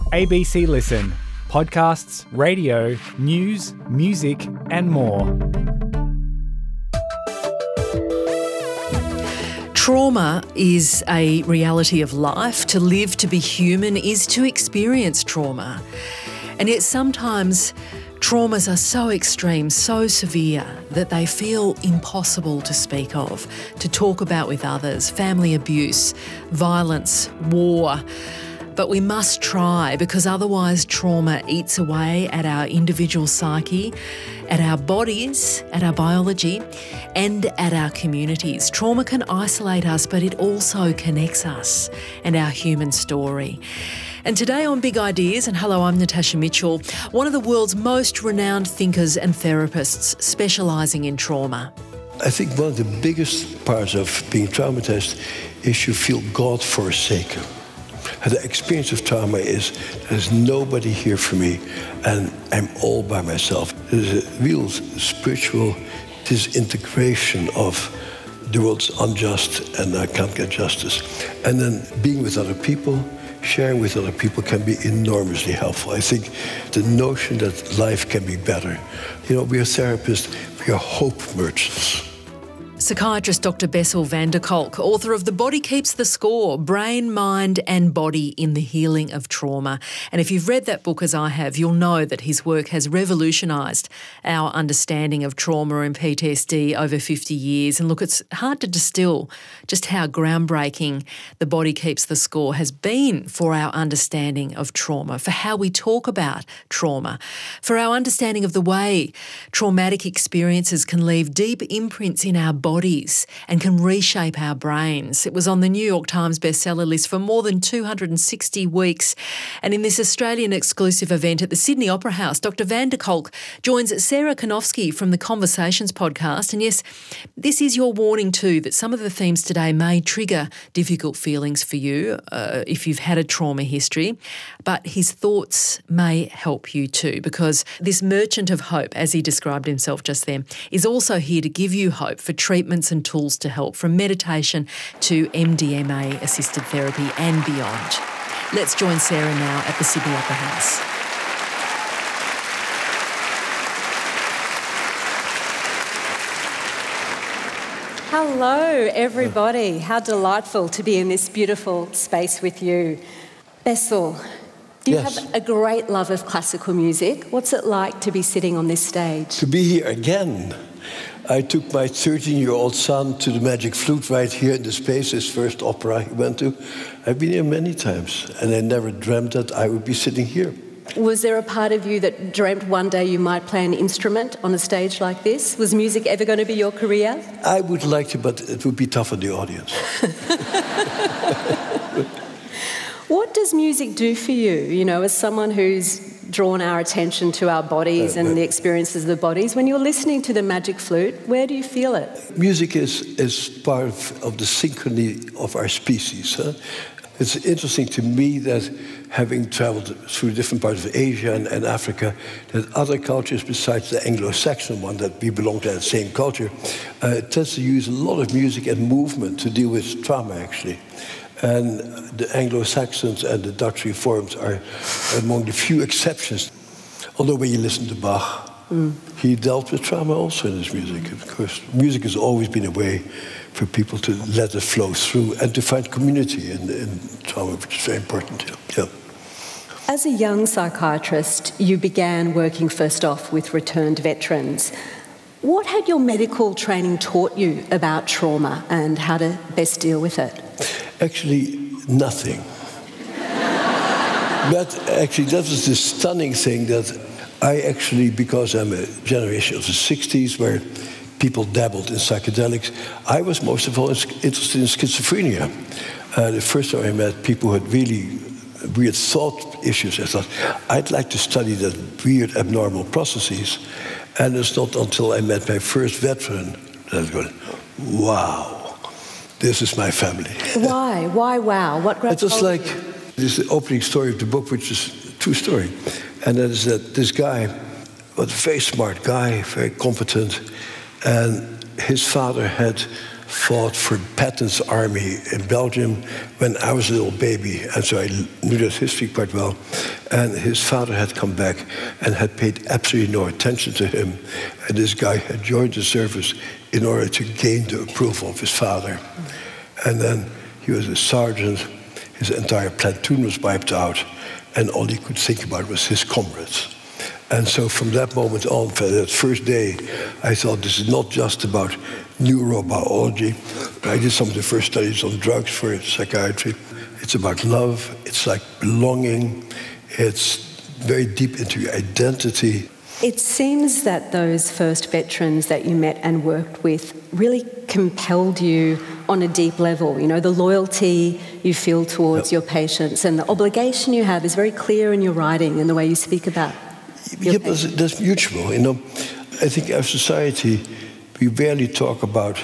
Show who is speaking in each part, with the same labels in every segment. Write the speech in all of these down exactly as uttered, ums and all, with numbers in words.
Speaker 1: A B C Listen. Podcasts, radio, news, music and more.
Speaker 2: Trauma is a reality of life. To live, to be human, is to experience trauma. And yet sometimes traumas are so extreme, so severe, that they feel impossible to speak of, to talk about with others. Family abuse, violence, war. But we must try, because otherwise trauma eats away at our individual psyche, at our bodies, at our biology, and at our communities. Trauma can isolate us, but it also connects us and our human story. And today on Big Ideas, and hello, I'm Natasha Mitchell, one of the world's most renowned thinkers and therapists specialising in trauma.
Speaker 3: I think one of the biggest parts of being traumatised is you feel God forsaken. And the experience of trauma is there's nobody here for me and I'm all by myself. There's a real spiritual disintegration of the world's unjust and I can't get justice. And then being with other people, sharing with other people can be enormously helpful. I think the notion that life can be better. You know, we are therapists, we are hope merchants.
Speaker 2: Psychiatrist Doctor Bessel van der Kolk, author of The Body Keeps the Score, Brain, Mind and Body in the Healing of Trauma. And if you've read that book as I have, you'll know that his work has revolutionised our understanding of trauma and P T S D over fifty years. And look, it's hard to distill just how groundbreaking The Body Keeps the Score has been for our understanding of trauma, for how we talk about trauma, for our understanding of the way traumatic experiences can leave deep imprints in our bodies bodies and can reshape our brains. It was on the New York Times bestseller list for more than two hundred sixty weeks. And in this Australian exclusive event at the Sydney Opera House, Doctor van der Kolk joins Sarah Konofsky from the Conversations podcast. And yes, this is your warning too that some of the themes today may trigger difficult feelings for you uh, if you've had a trauma history. But his thoughts may help you too, because this merchant of hope, as he described himself just then, is also here to give you hope for treatment treatments and tools to help, from meditation to M D M A-assisted therapy and beyond. Let's join Sarah now at the Sydney Opera House.
Speaker 4: Hello, everybody. How delightful to be in this beautiful space with you. Bessel, you
Speaker 3: yes.
Speaker 4: have a great love of classical music. What's it like to be sitting on this stage?
Speaker 3: To be here again. I took my thirteen-year-old son to the Magic Flute right here in the space, his first opera he went to. I've been here many times, and I never dreamt that I would be sitting here.
Speaker 4: Was there a part of you that dreamt one day you might play an instrument on a stage like this? Was music ever going to be your career?
Speaker 3: I would like to, but it would be tough on the audience.
Speaker 4: What does music do for you, you know, as someone who's drawn our attention to our bodies uh, and uh, the experiences of the bodies? When you're listening to the Magic Flute, where do you feel it?
Speaker 3: Music is, is part of, of the synchrony of our species. Huh? It's interesting to me that, having travelled through different parts of Asia and, and Africa, that other cultures besides the Anglo-Saxon one, that we belong to that same culture, uh, tends to use a lot of music and movement to deal with trauma, actually. And the Anglo-Saxons and the Dutch reforms are among the few exceptions. Although when you listen to Bach, mm. he dealt with trauma also in his music. Of course, music has always been a way for people to let it flow through and to find community in, in trauma, which is very important. Yeah. yeah.
Speaker 4: As a young psychiatrist, you began working first off with returned veterans. What had your medical training taught you about trauma and how to best deal with it?
Speaker 3: Actually, nothing. But actually, that was the stunning thing that I actually, because I'm a generation of the sixties where people dabbled in psychedelics, I was most of all interested in schizophrenia. Uh, the first time I met people who had really weird thought issues, I thought, I'd like to study that weird abnormal processes. And it's not until I met my first veteran that I was going, wow, this is my family.
Speaker 4: Why? Why wow? What grabbed
Speaker 3: It was like,
Speaker 4: you?
Speaker 3: this is the opening story of the book, which is a true story. And that is that this guy was a very smart guy, very competent, and his father had fought for Patton's army in Belgium when I was a little baby, and so I knew that history quite well. And his father had come back and had paid absolutely no attention to him, and this guy had joined the service in order to gain the approval of his father. And then he was a sergeant, his entire platoon was wiped out, and all he could think about was his comrades. And so from that moment on, for that first day, I thought this is not just about neurobiology. I did some of the first studies on drugs for psychiatry. It's about love, it's like belonging, it's very deep into your identity.
Speaker 4: It seems that those first veterans that you met and worked with really compelled you on a deep level. You know, the loyalty you feel towards yep. your patients and the obligation you have is very clear in your writing and the way you speak about your
Speaker 3: yeah, but that's mutual, you know. I think our society, we rarely talk about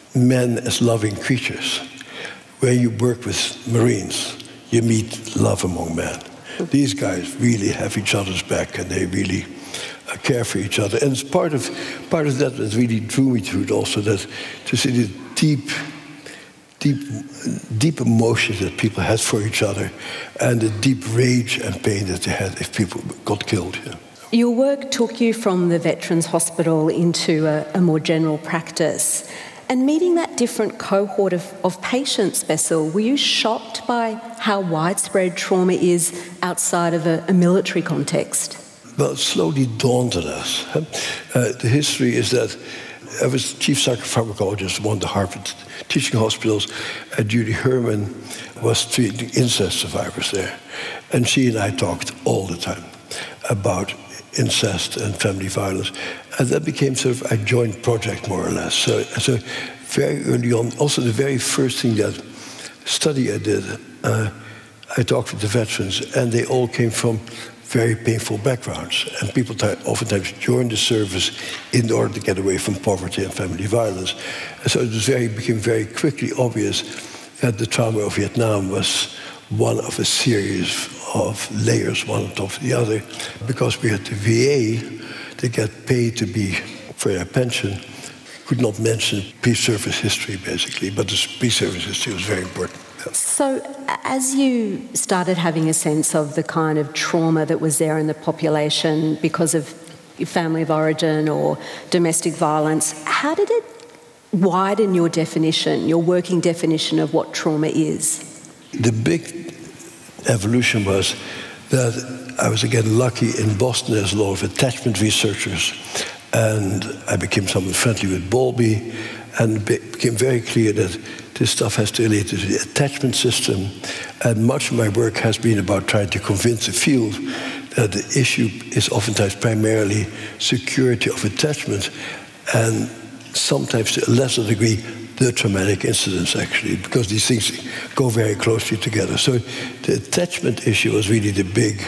Speaker 3: men as loving creatures. When you work with Marines, you meet love among men. These guys really have each other's back, and they really uh, care for each other. And it's part of part of that that really drew me to it also, that to see the deep, deep, deep emotions that people had for each other, and the deep rage and pain that they had if people got killed. Yeah.
Speaker 4: Your work took you from the Veterans Hospital into a, a more general practice. And meeting that different cohort of, of patients, Bessel, were you shocked by how widespread trauma is outside of a, a military context?
Speaker 3: Well, it slowly dawned on us. Uh, the history is that I was chief psychopharmacologist at one of the Harvard teaching hospitals, and Judy Herman was treating incest survivors there. And she and I talked all the time about incest and family violence. And that became sort of a joint project, more or less. So, so very early on, also the very first thing that study I did, uh, I talked with the veterans, and they all came from very painful backgrounds. And people t- oftentimes joined the service in order to get away from poverty and family violence. And so it was very, became very quickly obvious that the trauma of Vietnam was one of a series of layers, one on top of the other. Because we had the V A, they get paid to be, for their pension, could not mention peace service history, basically, but the peace service history was very important. Yeah.
Speaker 4: So as you started having a sense of the kind of trauma that was there in the population because of your family of origin or domestic violence, how did it widen your definition, your working definition of what trauma is?
Speaker 3: The big evolution was that I was again lucky in Boston. There's a lot of attachment researchers, and I became somewhat friendly with Bowlby, and it became very clear that this stuff has to relate to the attachment system. And much of my work has been about trying to convince the field that the issue is oftentimes primarily security of attachment, and sometimes to a lesser degree the traumatic incidents, actually, because these things go very closely together. So the attachment issue was really the big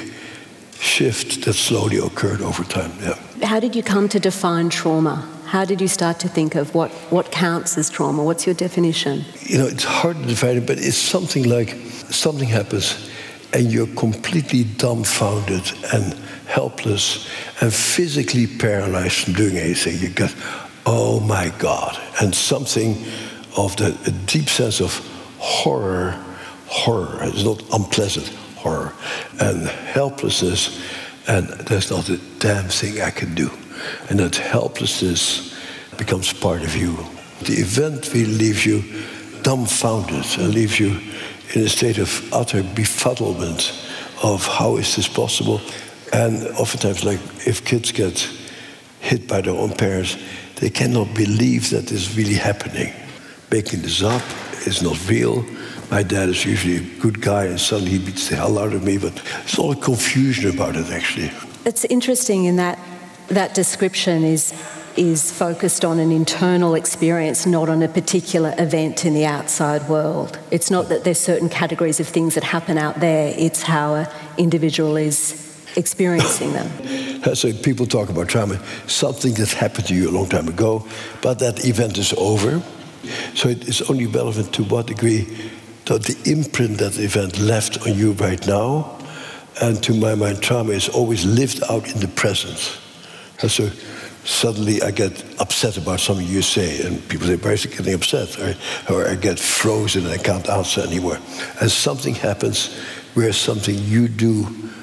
Speaker 3: shift that slowly occurred over time. Yeah.
Speaker 4: How did you come to define trauma? How did you start to think of what, what counts as trauma? What's your definition?
Speaker 3: You know, it's hard to define it, but it's something like something happens and you're completely dumbfounded and helpless and physically paralyzed from doing anything. You got, oh my God, and something of the a deep sense of horror, horror, it's not unpleasant horror, and helplessness, and there's not a damn thing I can do. And that helplessness becomes part of you. The event really leaves you dumbfounded and leaves you in a state of utter befuddlement of how is this possible. And oftentimes, like if kids get hit by their own parents, they cannot believe that this is really happening. Making this up is not real. My dad is usually a good guy, and suddenly he beats the hell out of me, but there's all a confusion about it, actually.
Speaker 4: It's interesting in that that description is is focused on an internal experience, not on a particular event in the outside world. It's not that there's certain categories of things that happen out there, it's how an individual is experiencing them.
Speaker 3: So people talk about trauma, something that happened to you a long time ago, but that event is over. So it is only relevant to what degree that the imprint that the event left on you right now. And to my mind, trauma is always lived out in the present. And so suddenly I get upset about something you say, and people say, why is he getting upset? Or, or I get frozen and I can't answer anymore. And something happens where something you do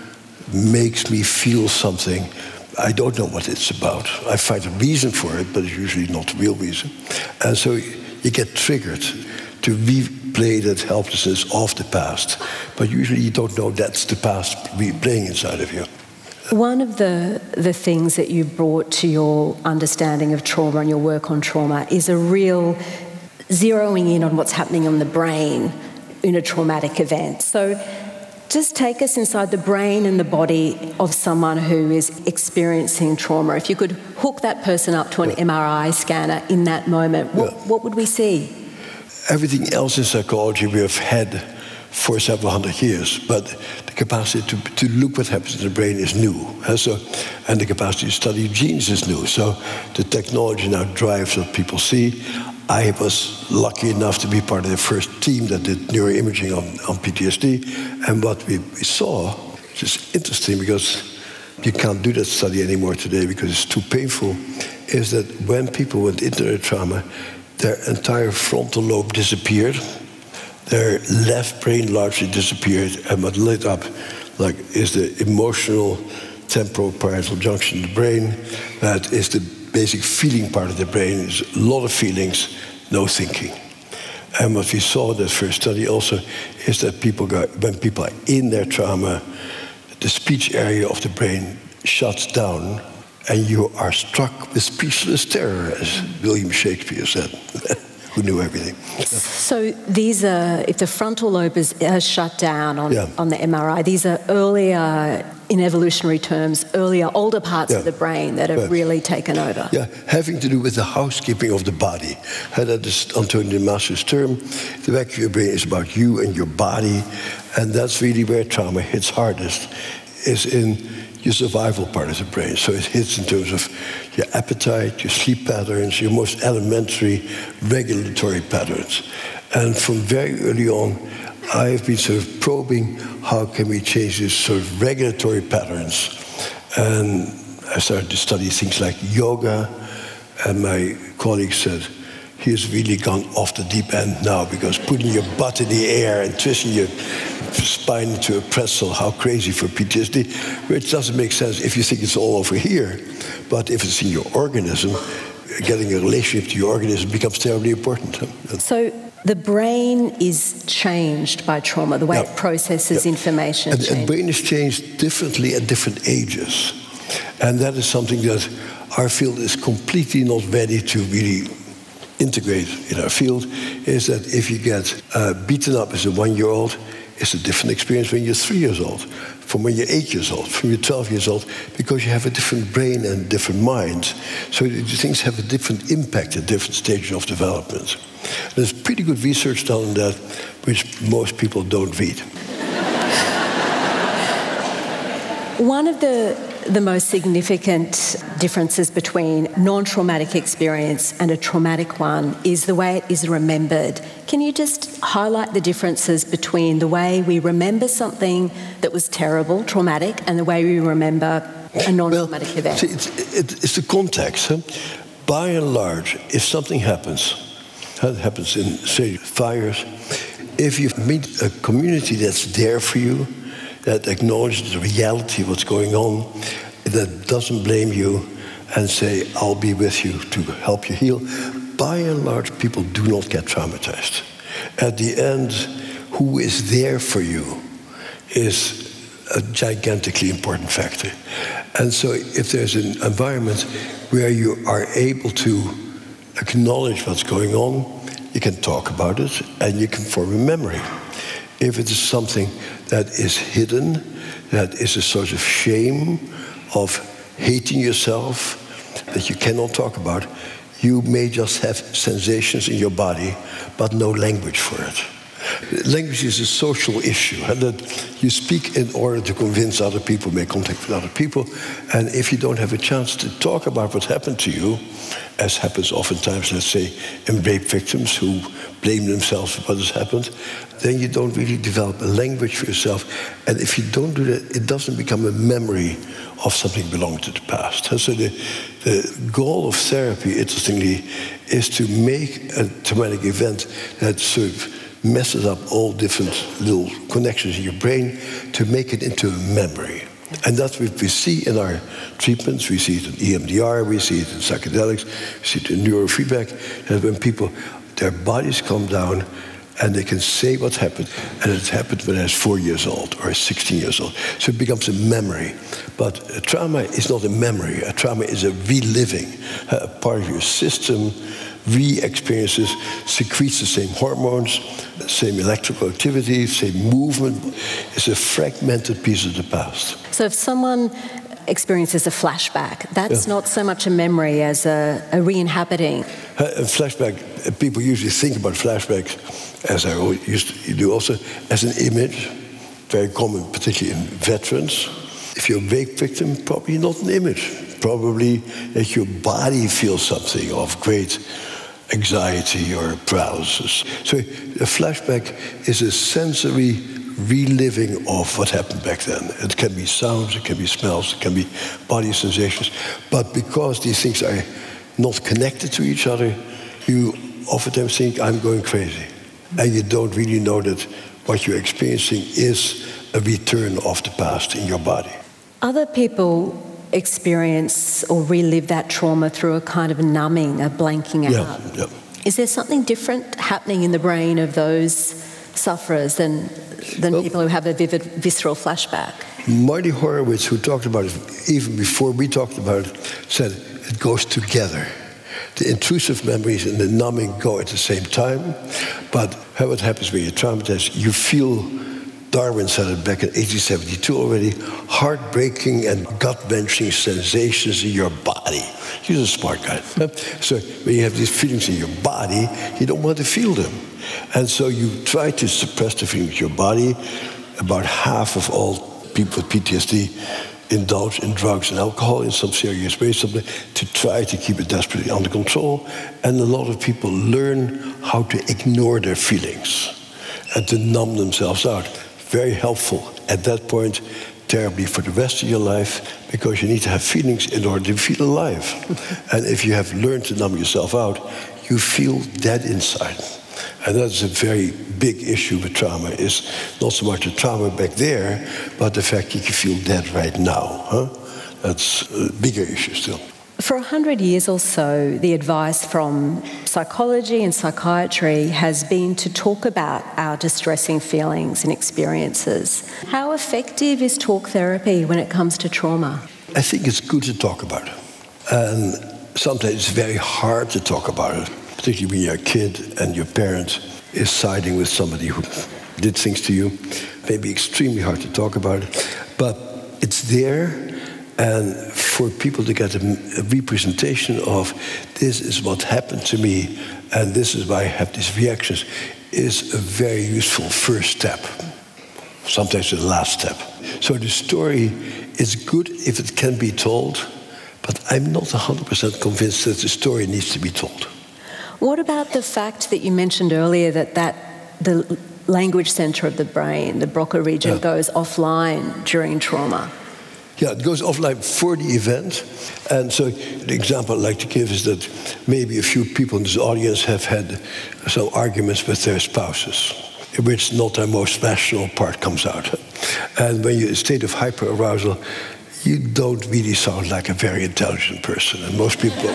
Speaker 3: makes me feel something. I don't know what it's about. I find a reason for it, but it's usually not the real reason. And so you get triggered to replay that helplessness of the past. But usually you don't know that's the past replaying inside of you.
Speaker 4: One of the, the things that you brought to your understanding of trauma and your work on trauma is a real zeroing in on what's happening in the brain in a traumatic event. So just take us inside the brain and the body of someone who is experiencing trauma. If you could hook that person up to an yeah. M R I scanner in that moment, what, yeah. what would we see?
Speaker 3: Everything else in psychology we have had for several hundred years, but the capacity to, to look what happens in the brain is new. And, so, and the capacity to study genes is new. So the technology now drives what people see. I was lucky enough to be part of the first team that did neuroimaging on, on P T S D. And what we, we saw, which is interesting because you can't do that study anymore today because it's too painful, is that when people went into their trauma, their entire frontal lobe disappeared. Their left brain largely disappeared, and what lit up like is the emotional temporal parietal junction in the brain. That is the basic feeling part of the brain. There's a lot of feelings, no thinking. And what we saw in that first study also is that people got, when people are in their trauma, the speech area of the brain shuts down, and you are struck with speechless terror, as William Shakespeare said. Who knew everything.
Speaker 4: So these are, if the frontal lobe is uh, shut down on,
Speaker 3: yeah.
Speaker 4: on the M R I, these are earlier, in evolutionary terms, earlier, older parts yeah. of the brain that have yeah. really taken over.
Speaker 3: Yeah, having to do with the housekeeping of the body. And that is Antonio Damasio's term. The back of your brain is about you and your body, and that's really where trauma hits hardest, is in your survival part of the brain. So it hits in terms of your appetite, your sleep patterns, your most elementary regulatory patterns. And from very early on, I've been sort of probing how can we change these sort of regulatory patterns. And I started to study things like yoga, and my colleague said, he has really gone off the deep end now, because putting your butt in the air and twisting your spine into a pretzel, how crazy for P T S D, which doesn't make sense if you think it's all over here. But if it's in your organism, getting a relationship to your organism becomes terribly important.
Speaker 4: So the brain is changed by trauma, the way yeah. it processes yeah. information.
Speaker 3: And the brain is changed differently at different ages. And that is something that our field is completely not ready to really integrate in our field, is that if you get uh, beaten up as a one-year-old, it's a different experience when you're three years old, from when you're eight years old, from you're twelve years old, because you have a different brain and different mind. So things have a different impact at different stages of development. There's pretty good research done on that, which most people don't read.
Speaker 4: One of the, the most significant differences between non-traumatic experience and a traumatic one is the way it is remembered. Can you just highlight the differences between the way we remember something that was terrible, traumatic, and the way we remember a non-traumatic
Speaker 3: well,
Speaker 4: event?
Speaker 3: See, it's, it, it's the context. Huh? By and large, if something happens, that happens in, say, fires, if you meet a community that's there for you, that acknowledges the reality of what's going on, that doesn't blame you and say, I'll be with you to help you heal, by and large, people do not get traumatized. At the end, who is there for you is a gigantically important factor. And so if there's an environment where you are able to acknowledge what's going on, you can talk about it and you can form a memory. If it is something that is hidden, that is a sort of shame of hating yourself that you cannot talk about, you may just have sensations in your body, but no language for it. Language is a social issue, and that you speak in order to convince other people, make contact with other people. And if you don't have a chance to talk about what happened to you, as happens oftentimes, let's say, in rape victims who blame themselves for what has happened, then you don't really develop a language for yourself. And if you don't do that, it doesn't become a memory of something belonging to the past. And so the, the goal of therapy, interestingly, is to make a traumatic event that sort of messes up all different little connections in your brain to make it into a memory. And that's what we see in our treatments. We see it in E M D R, we see it in psychedelics, we see it in neurofeedback, that when people, their bodies calm down and they can say what happened, and it happened when I was four years old or sixteen years old. So it becomes a memory. But a trauma is not a memory. A trauma is a reliving. A part of your system re-experiences, secretes the same hormones, the same electrical activity, same movement. It's a fragmented piece of the past.
Speaker 4: So if someone experiences a flashback, that's yeah. not so much a memory as a, a re-inhabiting.
Speaker 3: A flashback, people usually think about flashbacks, as I used to do also, as an image, very common, particularly in veterans. If you're a rape victim, probably not an image. Probably that your body feels something of great anxiety or paralysis. So a flashback is a sensory reliving of what happened back then. It can be sounds, it can be smells, it can be body sensations. But because these things are not connected to each other, you oftentimes think, I'm going crazy. And you don't really know that what you're experiencing is a return of the past in your body.
Speaker 4: Other people experience or relive that trauma through a kind of numbing, a blanking out.
Speaker 3: Yeah, yeah.
Speaker 4: Is there something different happening in the brain of those sufferers than, than well, people who have a vivid, visceral flashback?
Speaker 3: Marty Horowitz, who talked about it even before we talked about it, said it goes together. The intrusive memories and the numbing go at the same time, but what happens when you're traumatized, you feel, Darwin said it back in eighteen seventy-two already, heartbreaking and gut-wrenching sensations in your body. He's a smart guy. So when you have these feelings in your body, you don't want to feel them. And so you try to suppress the feelings in your body. About half of all people with P T S D indulge in drugs and alcohol in some serious way, something to try to keep it desperately under control. And a lot of people learn how to ignore their feelings and to numb themselves out. Very helpful at that point, terribly for the rest of your life, because you need to have feelings in order to feel alive. And if you have learned to numb yourself out, you feel dead inside. And that's a very big issue with trauma, is not so much the trauma back there, but the fact that you feel dead right now. Huh? That's a bigger issue still.
Speaker 4: For a hundred years or so, the advice from psychology and psychiatry has been to talk about our distressing feelings and experiences. How effective is talk therapy when it comes to trauma?
Speaker 3: I think it's good to talk about it. And sometimes it's very hard to talk about it, particularly when you're a kid and your parent is siding with somebody who did things to you. It may be extremely hard to talk about it, but it's there. And for people to get a, a representation of this is what happened to me and this is why I have these reactions is a very useful first step. Sometimes the last step. So the story is good if it can be told, but I'm not one hundred percent convinced that the story needs to be told.
Speaker 4: What about the fact that you mentioned earlier that, that the language centre of the brain, the Broca region, yeah. goes offline during trauma?
Speaker 3: Yeah, it goes offline for the event. And so the example I'd like to give is that maybe a few people in this audience have had some arguments with their spouses, in which not their most rational part comes out. And when you're in a state of hyperarousal, you don't really sound like a very intelligent person. And most people,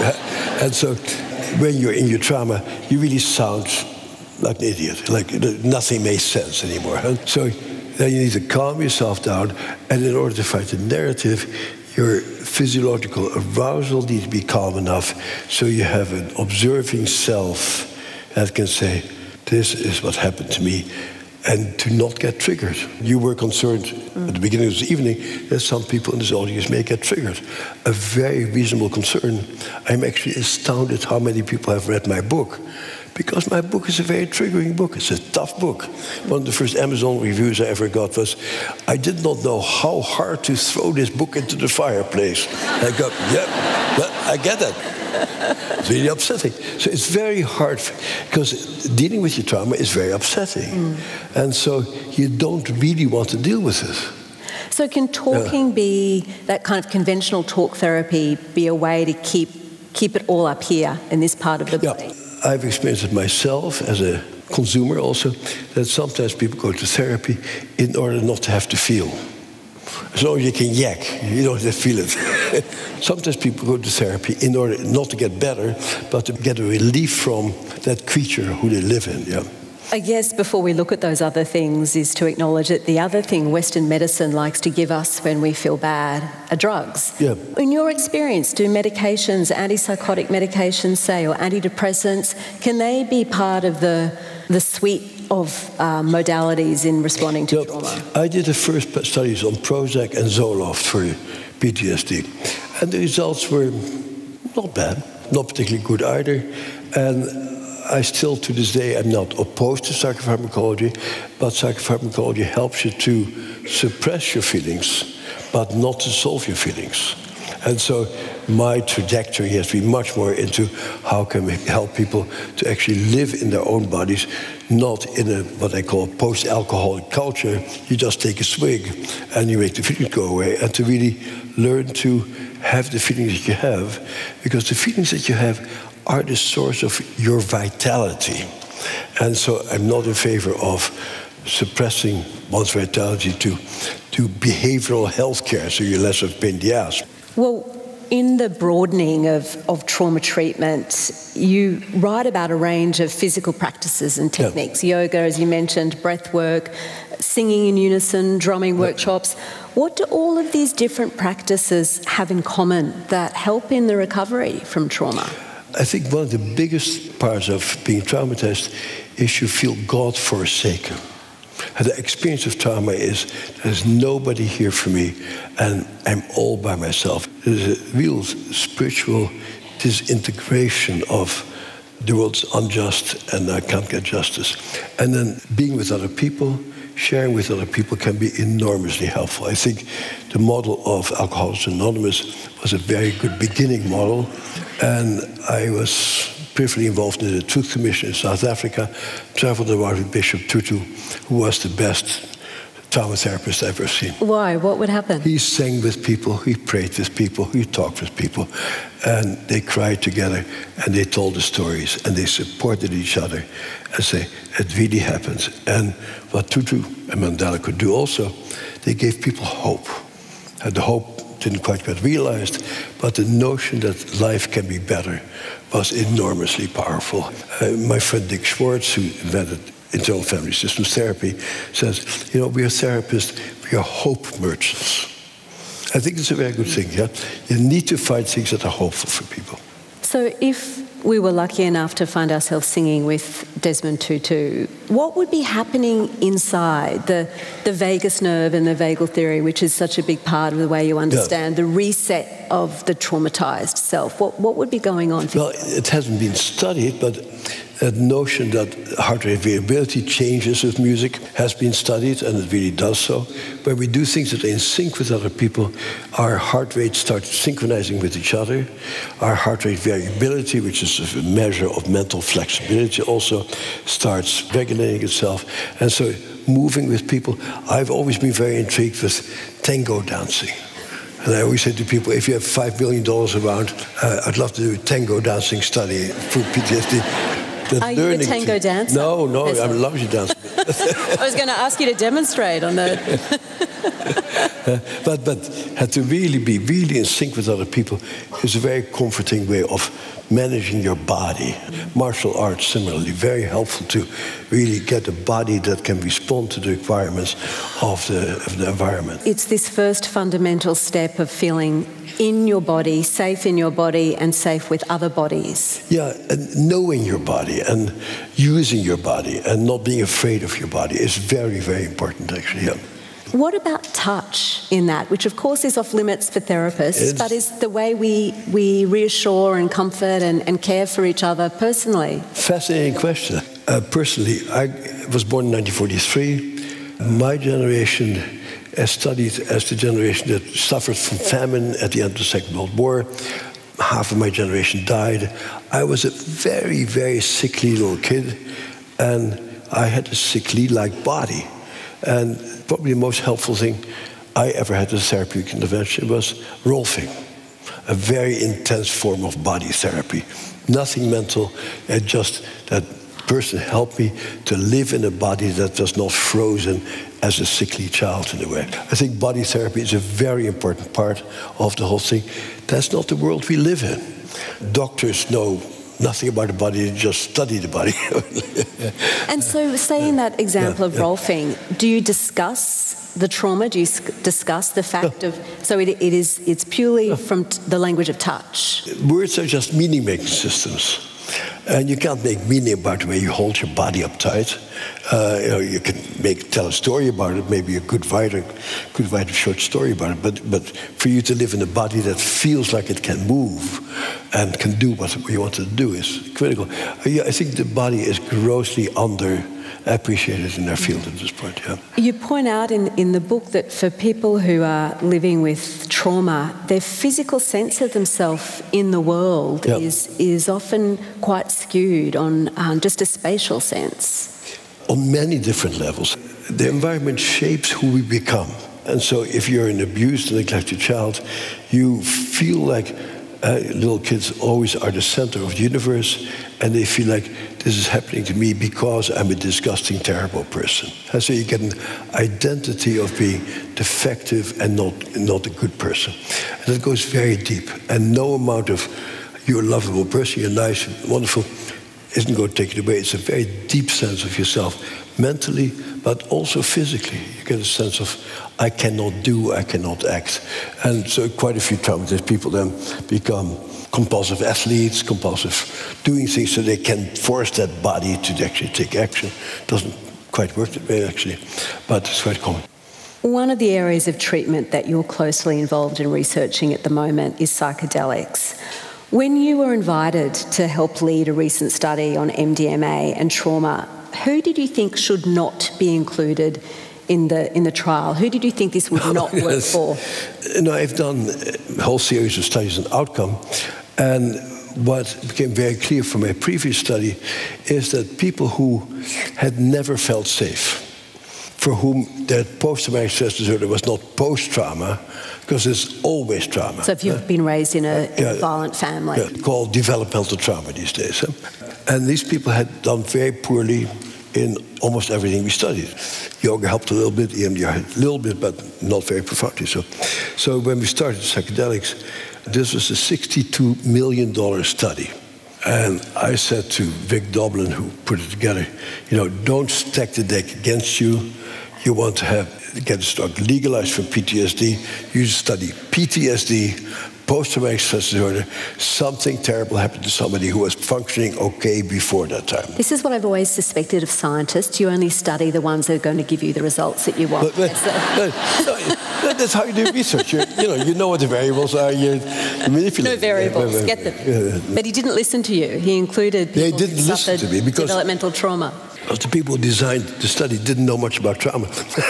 Speaker 3: and so when you're in your trauma, you really sound like an idiot, like nothing makes sense anymore. And so then you need to calm yourself down, and in order to fight the narrative, your physiological arousal needs to be calm enough so you have an observing self that can say, this is what happened to me, and to not get triggered. You were concerned mm. at the beginning of this evening that some people in this audience may get triggered. A very reasonable concern. I'm actually astounded how many people have read my book, Because my book is a very triggering book. It's a tough book. One of the first Amazon reviews I ever got was, I did not know how hard to throw this book into the fireplace. I go, yeah, well, I get that. It's really upsetting. So it's very hard, because dealing with your trauma is very upsetting. Mm. And so you don't really want to deal with it.
Speaker 4: So can talking yeah. be, that kind of conventional talk therapy, be a way to keep keep it all up here in this part of the
Speaker 3: yeah.
Speaker 4: body?
Speaker 3: I've experienced it myself as a consumer also, that sometimes people go to therapy in order not to have to feel. As long as you can yak, you don't have to feel it. Sometimes people go to therapy in order not to get better, but to get a relief from that creature who they live in. Yeah.
Speaker 4: I guess before we look at those other things is to acknowledge that the other thing Western medicine likes to give us when we feel bad are drugs.
Speaker 3: Yeah.
Speaker 4: In your experience, do medications, antipsychotic medications, say, or antidepressants, can they be part of the the suite of uh, modalities in responding to
Speaker 3: yeah.
Speaker 4: trauma?
Speaker 3: I did the first studies on Prozac and Zoloft for P T S D, and the results were not bad, not particularly good either, and I still, to this day, am not opposed to psychopharmacology, but psychopharmacology helps you to suppress your feelings, but not to solve your feelings. And so my trajectory has been much more into how can we help people to actually live in their own bodies, not in a what I call post-alcoholic culture. You just take a swig and you make the feelings go away, and to really learn to have the feelings that you have, because the feelings that you have are the source of your vitality. And so I'm not in favor of suppressing one's vitality to, to behavioral health care, so you're less of a pain in the ass.
Speaker 4: Well, in the broadening of, of trauma treatment, you write about a range of physical practices and techniques. Yeah. Yoga, as you mentioned, breath work, singing in unison, drumming workshops. What do all of these different practices have in common that help in the recovery from trauma?
Speaker 3: I think one of the biggest parts of being traumatized is you feel God forsaken. And the experience of trauma is there's nobody here for me, and I'm all by myself. There's a real spiritual disintegration of the world's unjust and I can't get justice. And then being with other people, sharing with other people can be enormously helpful. I think the model of Alcoholics Anonymous was a very good beginning model. And I was briefly involved in the Truth Commission in South Africa, traveled around with Bishop Tutu, who was the best trauma therapist I've ever seen.
Speaker 4: Why? What would happen?
Speaker 3: He sang with people, he prayed with people, he talked with people, and they cried together, and they told the stories, and they supported each other and say, it really happens. And what Tutu and Mandela could do also, they gave people hope. And the hope didn't quite get realized, but the notion that life can be better was enormously powerful. Uh, my friend Dick Schwartz, who invented internal family systems therapy, says, you know, we are therapists, we are hope merchants. I think it's a very good thing, yeah? You need to find things that are hopeful for people.
Speaker 4: So if we were lucky enough to find ourselves singing with Desmond Tutu, what would be happening inside the, the vagus nerve and the vagal theory, which is such a big part of the way you understand yeah. the reset of the traumatized self? What, what would be going on?
Speaker 3: Well, it hasn't been studied, but that notion that heart rate variability changes with music has been studied, and it really does so. When we do things that are in sync with other people, our heart rate starts synchronizing with each other. Our heart rate variability, which is a measure of mental flexibility, also starts regulating itself. And so moving with people, I've always been very intrigued with tango dancing. And I always say to people, if you have five billion dollars around, uh, I'd love to do a tango dancing study for P T S D. The
Speaker 4: Are you a tango
Speaker 3: to,
Speaker 4: dancer?
Speaker 3: No, no, I love you dance.
Speaker 4: I was going to ask you to demonstrate on the...
Speaker 3: but but had to really be really in sync with other people is a very comforting way of managing your body. Martial arts, similarly, very helpful to really get a body that can respond to the requirements of the, of the environment.
Speaker 4: It's this first fundamental step of feeling in your body, safe in your body, and safe with other bodies.
Speaker 3: Yeah, and knowing your body and using your body and not being afraid of your body is very, very important, actually. Yeah.
Speaker 4: What about touch in that, which of course is off limits for therapists,
Speaker 3: It's,
Speaker 4: but is the way we, we reassure and comfort and, and care for each other personally?
Speaker 3: Fascinating question. Uh, personally, I was born in nineteen forty-three. My generation is studied as the generation that suffered from famine at the end of the Second World War. Half of my generation died. I was a very, very sickly little kid, and I had a sickly-like body. And probably the most helpful thing I ever had as a therapeutic intervention was rolfing, a very intense form of body therapy. Nothing mental, and just that person helped me to live in a body that was not frozen as a sickly child in a way. I think body therapy is a very important part of the whole thing. That's not the world we live in. Doctors know nothing about the body, they just study the body.
Speaker 4: And so, say in that example
Speaker 3: Yeah,
Speaker 4: of
Speaker 3: yeah.
Speaker 4: rolfing, do you discuss the trauma? Do you s- discuss the fact of, so it, it is, it's purely from t- the language of touch?
Speaker 3: Words are just meaning-making systems. And you can't make meaning about the way you hold your body uptight. Uh, you know, you can make tell a story about it, maybe a good writer could write a short story about it. But but for you to live in a body that feels like it can move and can do what you want to do is critical. Uh, yeah, I think the body is grossly underappreciated in our field at this point. Yeah.
Speaker 4: You point out in, in the book that for people who are living with trauma, their physical sense of themselves in the world
Speaker 3: Yeah.
Speaker 4: is, is often quite skewed on um, just a spatial sense.
Speaker 3: On many different levels. The environment shapes who we become. And so if you're an abused and neglected child, you feel like uh, little kids always are the center of the universe, and they feel like this is happening to me because I'm a disgusting, terrible person. And so you get an identity of being defective and not, not a good person. And that goes very deep. And no amount of you're a lovable person, you're nice, wonderful, isn't going to take it away. It's a very deep sense of yourself, mentally, but also physically. You get a sense of, I cannot do, I cannot act. And so quite a few traumatized people then become compulsive athletes, compulsive doing things so they can force that body to actually take action. Doesn't quite work that way, actually, but it's quite common.
Speaker 4: One of the areas of treatment that you're closely involved in researching at the moment is psychedelics. When you were invited to help lead a recent study on M D M A and trauma, who did you think should not be included in the in the trial? Who did you think this would not work
Speaker 3: Yes.
Speaker 4: for?
Speaker 3: No, I've done a whole series of studies on outcome, and what became very clear from my previous study is that people who had never felt safe, for whom their post-traumatic stress disorder was not post-trauma, because it's always trauma.
Speaker 4: So if you've been raised in a, in a
Speaker 3: Yeah.
Speaker 4: violent family.
Speaker 3: Yeah, called developmental trauma these days. Huh? And these people had done very poorly in almost everything we studied. Yoga helped a little bit, E M D R helped a little bit, but not very profoundly. So, so when we started psychedelics, this was a sixty-two million dollars study. And I said to Vic Doblin, who put it together, you know, don't stack the deck against you. You want to have get this drug legalized for P T S D. You study P T S D, post-traumatic stress disorder. Something terrible happened to somebody who was functioning okay before that time.
Speaker 4: This is what I've always suspected of scientists. You only study the ones that are going to give you the results that you want.
Speaker 3: But, but, no, no, that's how you do research. You're, you know, you know what the variables are. You, you manipulate.
Speaker 4: No variables,
Speaker 3: Yeah,
Speaker 4: get them. But he didn't listen to you. He included people
Speaker 3: They didn't
Speaker 4: who
Speaker 3: listen
Speaker 4: suffered
Speaker 3: to me because-
Speaker 4: developmental trauma.
Speaker 3: Because the people who designed the study didn't know much about trauma.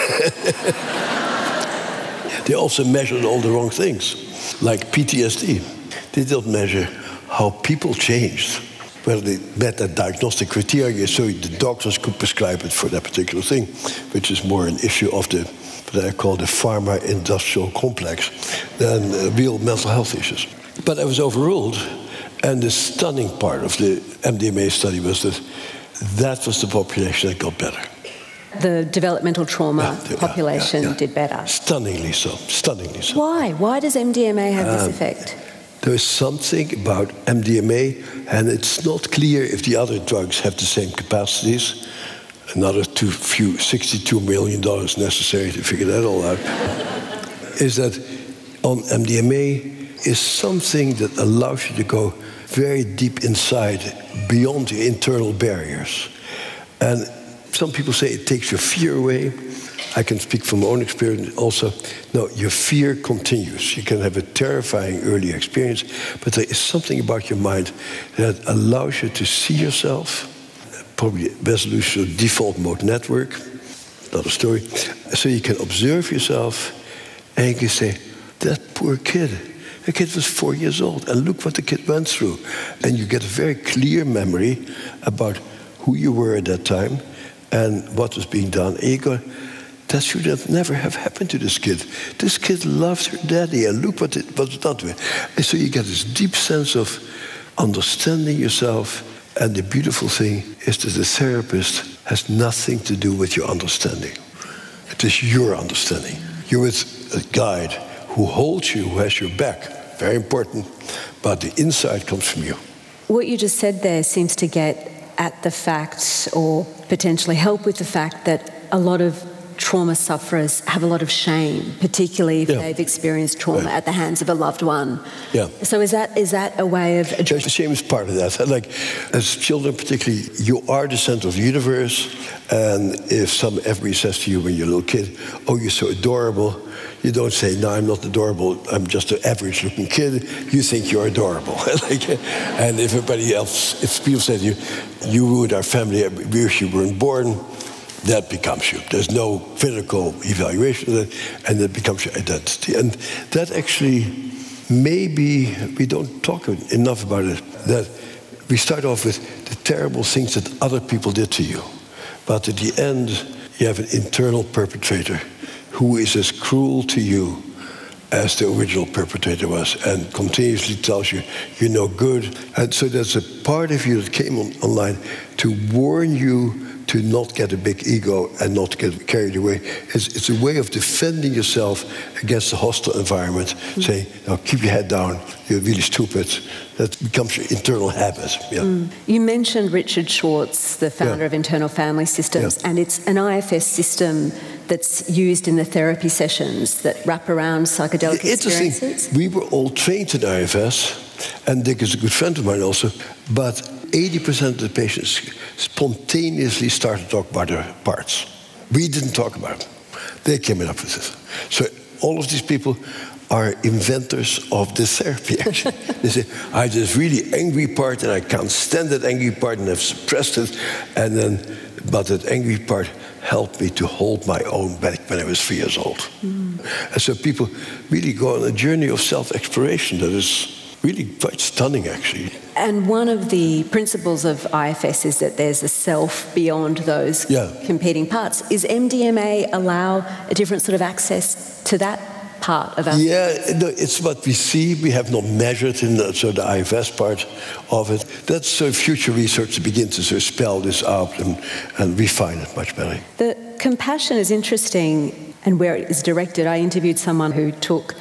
Speaker 3: They also measured all the wrong things, like P T S D. They didn't measure how people changed, whether they met that diagnostic criteria so the doctors could prescribe it for that particular thing, which is more an issue of the, what I call the pharma-industrial complex, than uh, real mental health issues. But I was overruled, and the stunning part of the M D M A study was that that was the population that got better.
Speaker 4: The developmental trauma
Speaker 3: Yeah, yeah,
Speaker 4: population
Speaker 3: yeah, yeah.
Speaker 4: did better.
Speaker 3: Stunningly so, stunningly so.
Speaker 4: Why? Why does M D M A have this effect?
Speaker 3: There is something about M D M A, and it's not clear if the other drugs have the same capacities. Another too few, sixty-two million dollars necessary to figure that all out. Is that on M D M A is something that allows you to go very deep inside, beyond the internal barriers. And some people say it takes your fear away. I can speak from my own experience also. No, your fear continues. You can have a terrifying early experience, but there is something about your mind that allows you to see yourself, probably resolution of default mode network, another story. So you can observe yourself and you can say, that poor kid, the kid was four years old, and look what the kid went through. And you get a very clear memory about who you were at that time and what was being done. And you go, that should have never have happened to this kid. This kid loved her daddy, and look what it what was done to her. And so you get this deep sense of understanding yourself. And the beautiful thing is that the therapist has nothing to do with your understanding. It is your understanding. You're with a guide who holds you, who has your back. Very important. But the insight comes from you.
Speaker 4: What you just said there seems to get at the fact, or potentially help with the fact, that a lot of trauma sufferers have a lot of shame, particularly if yeah. they've experienced trauma right. at the hands of a loved one.
Speaker 3: Yeah.
Speaker 4: So is that is that a way of addressing?
Speaker 3: Shame is part of that. Like, as children particularly, you are the center of the universe, and if some everybody says to you when you're a little kid, oh, you're so adorable, you don't say, no, I'm not adorable, I'm just an average-looking kid. You think you're adorable. like, and if everybody else, if people say to you, you ruined our family, we wish you weren't born, that becomes you. There's no critical evaluation of that, and that becomes your identity. And that actually, maybe we don't talk enough about it, that we start off with the terrible things that other people did to you. But at the end, you have an internal perpetrator who is as cruel to you as the original perpetrator was, and continuously tells you you're no good. And so there's a part of you that came on, online to warn you to not get a big ego and not get carried away. It's, it's a way of defending yourself against the hostile environment, mm. saying, no, keep your head down, you're really stupid. That becomes your internal habit. Yeah. Mm.
Speaker 4: You mentioned Richard Schwartz, the founder yeah. of Internal Family Systems, yeah. and it's an I F S system that's used in the therapy sessions that wrap around psychedelic experiences.
Speaker 3: We were all trained in I F S, and Dick is a good friend of mine also, but eighty percent of the patients spontaneously started to talk about their parts. We didn't talk about it. They came up with it. So all of these people are inventors of this therapy, actually. They say, I had this really angry part, and I can't stand that angry part, and I've suppressed it, and then, but that angry part helped me to hold my own back when I was three years old. Mm. And so people really go on a journey of self-exploration that is really quite stunning, actually.
Speaker 4: And one of the principles of I F S is that there's a self beyond those yeah. competing parts. Is M D M A allow a different sort of access to that part of our
Speaker 3: Yeah, no, it's what we see. We have not measured in the, so the I F S part of it. That's so future research to begin to sort of spell this out and, and refine it much better.
Speaker 4: The compassion is interesting, and where it is directed. I interviewed someone who took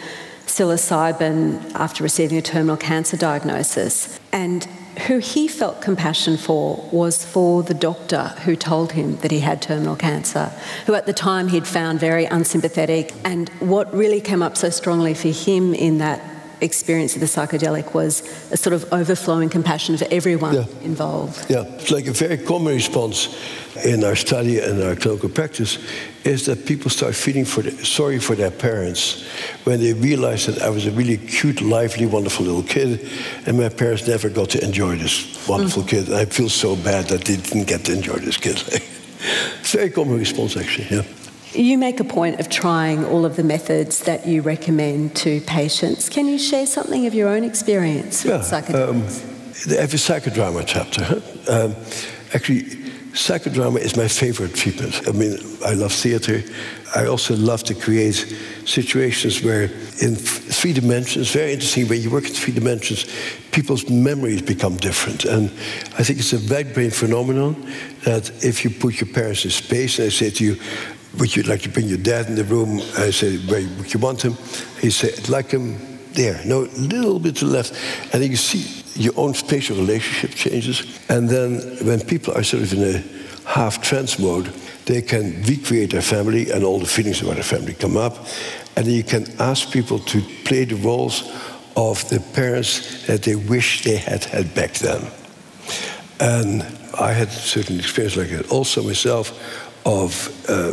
Speaker 4: psilocybin after receiving a terminal cancer diagnosis, and who he felt compassion for was for the doctor who told him that he had terminal cancer, who at the time he'd found very unsympathetic. And what really came up so strongly for him in that experience of the psychedelic was a sort of overflowing compassion for everyone yeah. involved.
Speaker 3: Yeah, it's like a very common response in our study and our clinical practice is that people start feeling for the, sorry for their parents when they realize that I was a really cute, lively, wonderful little kid, and my parents never got to enjoy this wonderful mm. kid. And I feel so bad that they didn't get to enjoy this kid. It's a very common response, actually, yeah.
Speaker 4: You make a point of trying all of the methods that you recommend to patients. Can you share something of your own experience with
Speaker 3: yeah,
Speaker 4: psychedelics?
Speaker 3: Um, I have a psychodrama chapter. Huh? Um, actually, psychodrama is my favorite treatment. I mean, I love theater. I also love to create situations where in three dimensions, very interesting, when you work in three dimensions, people's memories become different. And I think it's a right brain phenomenon that if you put your parents in space and they say to you, would you like to bring your dad in the room? I say, where would you want him? He said, I'd like him there. No, a little bit to the left. And then you see your own spatial relationship changes. And then when people are sort of in a half trance mode, they can recreate their family, and all the feelings about their family come up. And then you can ask people to play the roles of the parents that they wish they had had back then. And I had certain experience like that also myself, of um,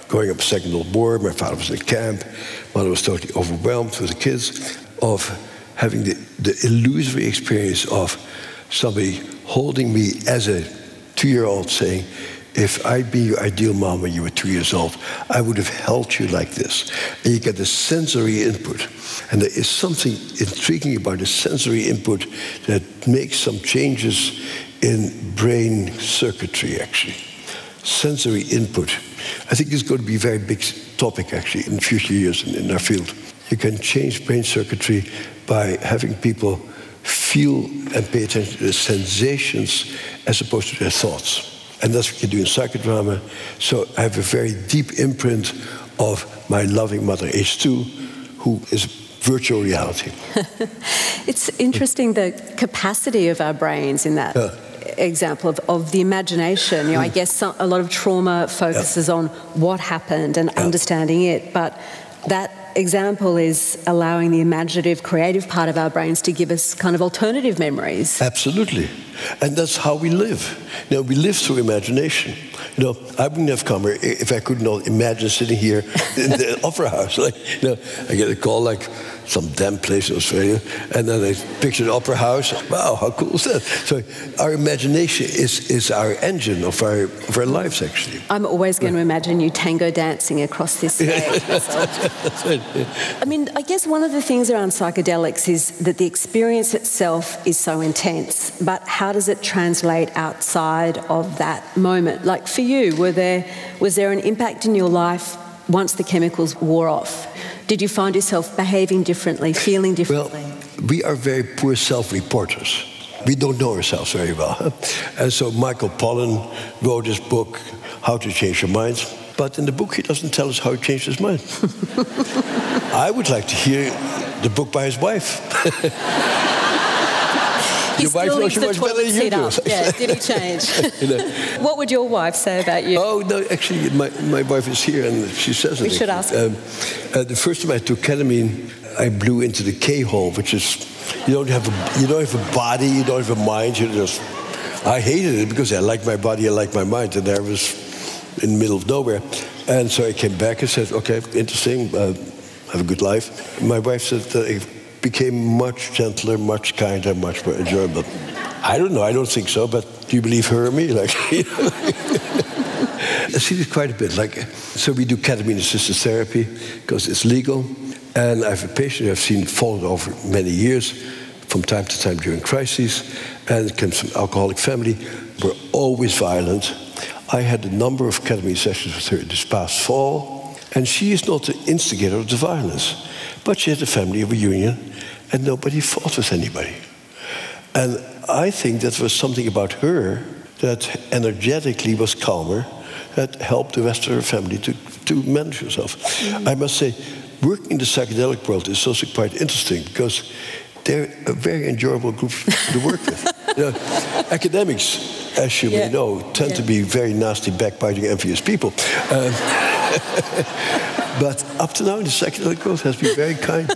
Speaker 3: growing up Second World War, my father was in camp, mother was totally overwhelmed with the kids, of having the, the illusory experience of somebody holding me as a two-year-old saying, if I'd be your ideal mom when you were two years old, I would have held you like this. And you get the sensory input. And there is something intriguing about the sensory input that makes some changes in brain circuitry, actually. Sensory input. I think it's going to be a very big topic, actually, in future years in, in our field. You can change brain circuitry by having people feel and pay attention to the sensations as opposed to their thoughts. And that's what you do in psychodrama. So I have a very deep imprint of my loving mother, age two, who is virtual reality.
Speaker 4: It's interesting the capacity of our brains in that uh, example of, of the imagination. You know, mm. I guess some, a lot of trauma focuses yeah. on what happened and yeah. understanding it, but that example is allowing the imaginative, creative part of our brains to give us kind of alternative memories.
Speaker 3: Absolutely. And that's how we live. You know, we live through imagination. You know, I wouldn't have come here if I could not imagine sitting here in the opera house. Like, you know, I get a call like some damn place in Australia, and then I picture the opera house. Wow, how cool is that? So our imagination is, is our engine of our of our lives, actually.
Speaker 4: I'm always going to imagine you tango dancing across this stage.
Speaker 3: That's right.
Speaker 4: I mean, I guess one of the things around psychedelics is that the experience itself is so intense, but how does it translate outside of that moment? Like for you, were there was there an impact in your life once the chemicals wore off? Did you find yourself behaving differently, feeling differently?
Speaker 3: Well, we are very poor self-reporters. We don't know ourselves very well. And so Michael Pollan wrote his book, How to Change Your Mind. But in the book, he doesn't tell us how he changed his mind. I would like to hear the book by his wife.
Speaker 4: He
Speaker 3: your wife knows much better than you do.
Speaker 4: Yeah, did he change? You know. What would your wife say about you?
Speaker 3: Oh, no, actually, my, my wife is here and she says it.
Speaker 4: We should ask.
Speaker 3: Um, uh, the first time I took ketamine, I blew into the K-hole, which is, you don't have a, you don't have a body, you don't have a mind, you just, I hated it because I like my body, I like my mind, and I was in the middle of nowhere. And so I came back and said, okay, interesting, uh, have a good life. My wife said that I became much gentler, much kinder, much more enjoyable. I don't know, I don't think so, but do you believe her or me? Like, you know? I see this quite a bit. Like, so we do ketamine-assisted therapy because it's legal. And I have a patient who I've seen fall over many years, from time to time during crises, and comes from an alcoholic family. We're always violent. I had a number of ketamine sessions with her this past fall, and she is not the instigator of the violence, but she had a family reunion, and nobody fought with anybody. And I think that was something about her that energetically was calmer, that helped the rest of her family to, to manage herself. Mm-hmm. I must say, working in the psychedelic world is also quite interesting because they're a very enjoyable group to work with. You know, academics, as you yeah. may know, tend yeah. to be very nasty, backbiting, envious people. Um, but up to now, the psychedelic world has been very kind.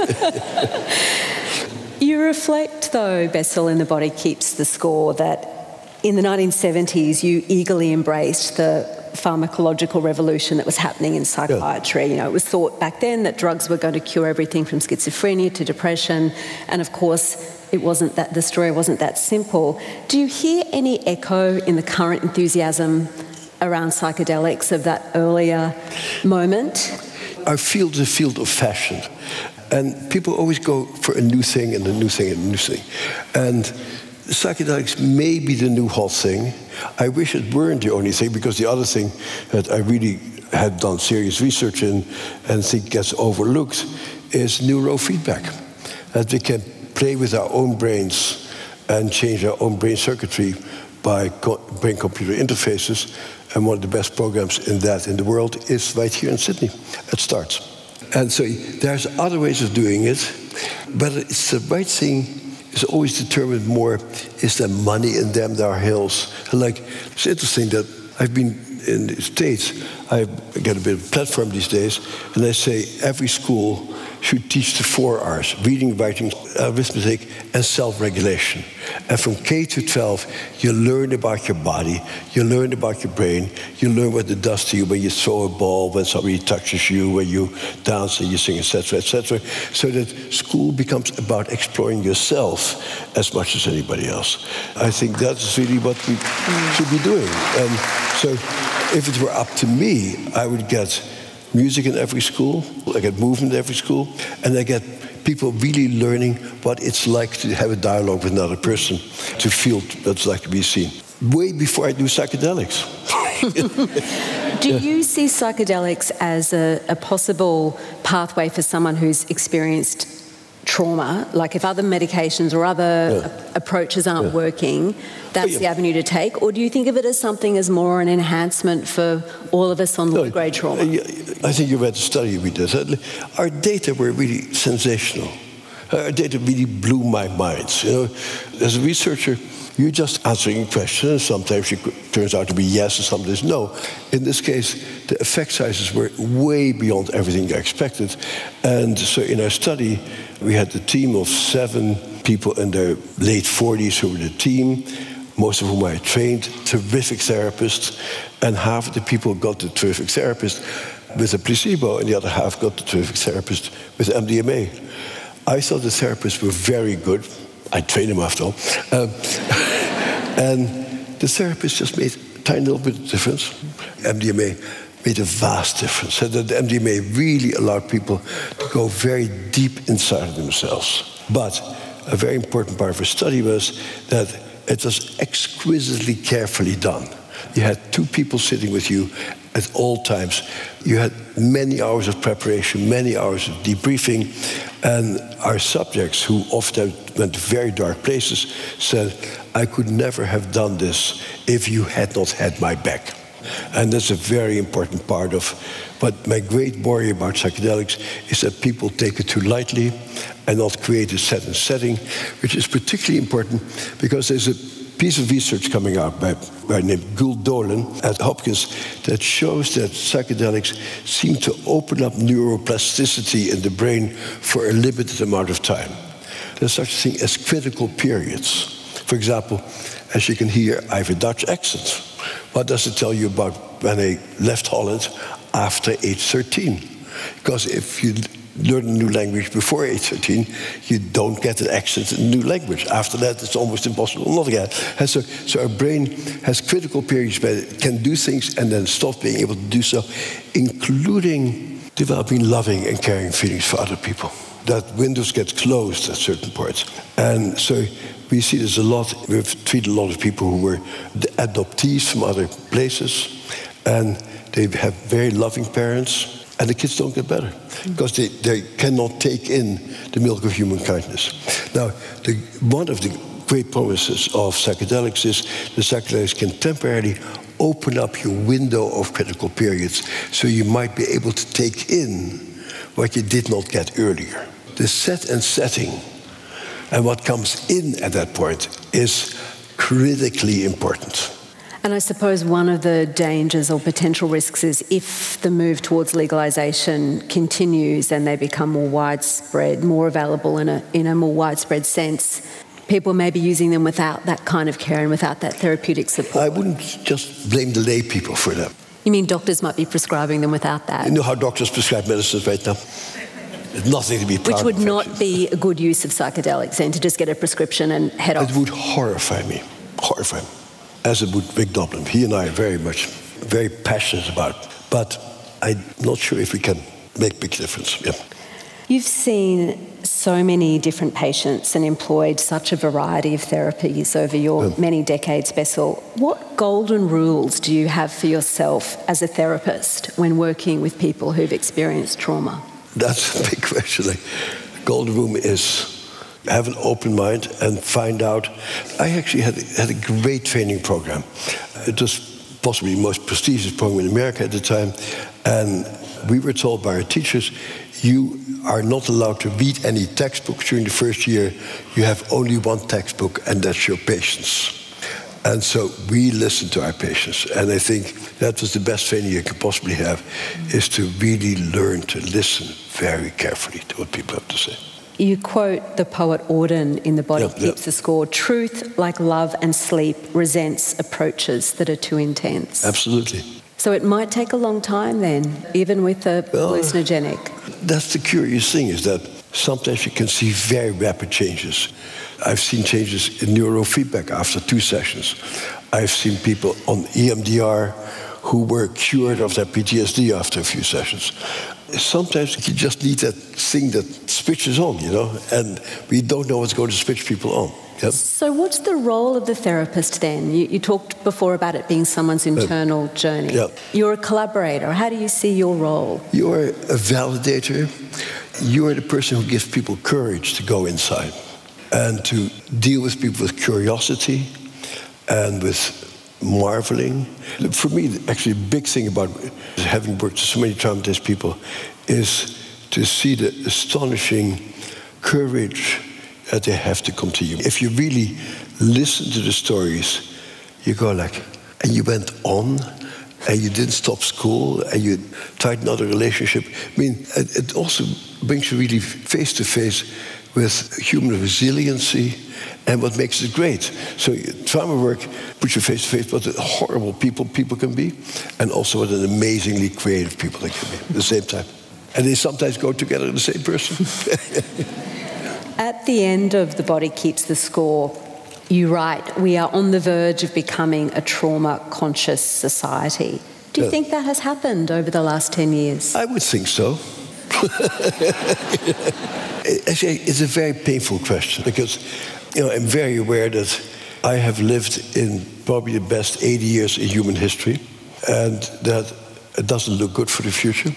Speaker 4: You reflect, though, Bessel, in The Body Keeps the Score, that in the nineteen seventies you eagerly embraced the pharmacological revolution that was happening in psychiatry. Yeah. You know, it was thought back then that drugs were going to cure everything from schizophrenia to depression, and of course it wasn't that, the story wasn't that simple. Do you hear any echo in the current enthusiasm around psychedelics of that earlier moment?
Speaker 3: Our field is a field of fashion, and people always go for a new thing and a new thing and a new thing. And psychedelics may be the new hot thing. I wish it weren't the only thing, because the other thing that I really had done serious research in and think gets overlooked is neurofeedback. That we can play with our own brains and change our own brain circuitry by co- brain-computer interfaces. And one of the best programs in that in the world is right here in Sydney at START. And so there's other ways of doing it, but it's the right thing. Is always determined more, is there money in them, there are hills. And like, it's interesting that I've been in the States, I get a bit of a platform these days, and I say every school should teach the four R's: reading, writing, arithmetic, and self-regulation. And from K to twelve, you learn about your body, you learn about your brain, you learn what it does to you when you throw a ball, when somebody touches you, when you dance and you sing, et cetera, et cetera, so that school becomes about exploring yourself as much as anybody else. I think that's really what we should be doing. And so if it were up to me, I would get music in every school, I get movement in every school, and I get people really learning what it's like to have a dialogue with another person, to feel what it's like to be seen. Way before I do psychedelics.
Speaker 4: Do you see psychedelics as a, a possible pathway for someone who's experienced trauma? Like if other medications or other yeah. a- approaches aren't yeah. working, that's oh, yeah. the avenue to take? Or do you think of it as something as more an enhancement for all of us on no, low-grade trauma?
Speaker 3: I think you read the study we did. Our data were really sensational. Our data really blew my mind. You know, as a researcher, you're just answering a question, and sometimes it turns out to be yes, and sometimes no. In this case, the effect sizes were way beyond everything I expected. And so in our study, we had a team of seven people in their late forties who were the team, most of whom I trained, terrific therapists, and half of the people got the terrific therapist with a placebo, and the other half got the terrific therapist with M D M A. I thought the therapists were very good. I trained them after all. Um, and the therapist just made a tiny little bit of difference. M D M A made a vast difference. So that the M D M A really allowed people to go very deep inside of themselves. But a very important part of our study was that it was exquisitely carefully done. You had two people sitting with you at all times. You had many hours of preparation, many hours of debriefing, and our subjects, who often went to very dark places, said, I could never have done this if you had not had my back. And that's a very important part of what my great worry about psychedelics is, that people take it too lightly and not create a set and setting, which is particularly important because there's a piece of research coming out by, by named Gul Dolan at Hopkins that shows that psychedelics seem to open up neuroplasticity in the brain for a limited amount of time. There's such a thing as critical periods. For example, as you can hear, I have a Dutch accent. What does it tell you about when I left Holland after age thirteen? Because if you learn a new language before age thirteen, you don't get an accent in a new language. After that, it's almost impossible not to get. And so, so our brain has critical periods where it can do things and then stop being able to do so, including developing loving and caring feelings for other people. That windows get closed at certain points. And so we see this a lot. We've treated a lot of people who were the adoptees from other places, and they have very loving parents, and the kids don't get better because they, they cannot take in the milk of human kindness. Now, the, one of the great promises of psychedelics is the psychedelics can temporarily open up your window of critical periods so you might be able to take in what you did not get earlier. The set and setting and what comes in at that point is critically important.
Speaker 4: And I suppose one of the dangers or potential risks is if the move towards legalisation continues and they become more widespread, more available in a, in a more widespread sense, people may be using them without that kind of care and without that therapeutic support.
Speaker 3: I wouldn't just blame the lay people for that.
Speaker 4: You mean doctors might be prescribing them without that?
Speaker 3: You know how doctors prescribe medicines right now? There's nothing to be proud of.
Speaker 4: Which would not be a good use of psychedelics, and to just get a prescription and head off.
Speaker 3: It would horrify me, horrify me. As it would Rick Doblin. He and I are very much, very passionate about it. But I'm not sure if we can make a big difference. Yeah.
Speaker 4: You've seen so many different patients and employed such a variety of therapies over your yeah. many decades, Bessel. What golden rules do you have for yourself as a therapist when working with people who've experienced trauma?
Speaker 3: That's a big question. Like, the golden rule is have an open mind and find out. I actually had, had a great training program. It was possibly the most prestigious program in America at the time. And we were told by our teachers, you are not allowed to read any textbooks during the first year. You have only one textbook, and that's your patients. And so we listen to our patients. And I think that was the best training you could possibly have, is to really learn to listen very carefully to what people have to say.
Speaker 4: You quote the poet Auden in The Body
Speaker 3: Yep,
Speaker 4: Keeps
Speaker 3: yep.
Speaker 4: the Score: "Truth, like love and sleep, resents approaches that are too intense."
Speaker 3: Absolutely.
Speaker 4: So it might take a long time then, even with a
Speaker 3: Well,
Speaker 4: hallucinogenic.
Speaker 3: That's the curious thing, is that sometimes you can see very rapid changes. I've seen changes in neurofeedback after two sessions. I've seen people on E M D R who were cured of their P T S D after a few sessions. Sometimes you just need that thing that switches on, you know, and we don't know what's going to switch people on. Yep.
Speaker 4: So what's the role of the therapist then? You, you talked before about it being someone's internal journey.
Speaker 3: yeah.
Speaker 4: You're a collaborator. How do you see your role?
Speaker 3: You're a validator. You're the person who gives people courage to go inside and to deal with people with curiosity and with marveling. For me, actually, a big thing about having worked with so many traumatized people is to see the astonishing courage that they have to come to you. If you really listen to the stories, you go like, and you went on, and you didn't stop school, and you tried another relationship. I mean, it, it also brings you really face to face with human resiliency and what makes it great. So trauma work puts you face to face with what horrible people people can be, and also what an amazingly creative people they can be at the same time. And they sometimes go together in the same person.
Speaker 4: At the end of The Body Keeps the Score, you write, "We are on the verge of becoming a trauma-conscious society." Do you
Speaker 3: Yeah.
Speaker 4: think that has happened over the last ten years?
Speaker 3: I would think so. Actually, it's a very painful question, because, you know, I'm very aware that I have lived in probably the best eighty years in human history, and that it doesn't look good for the future.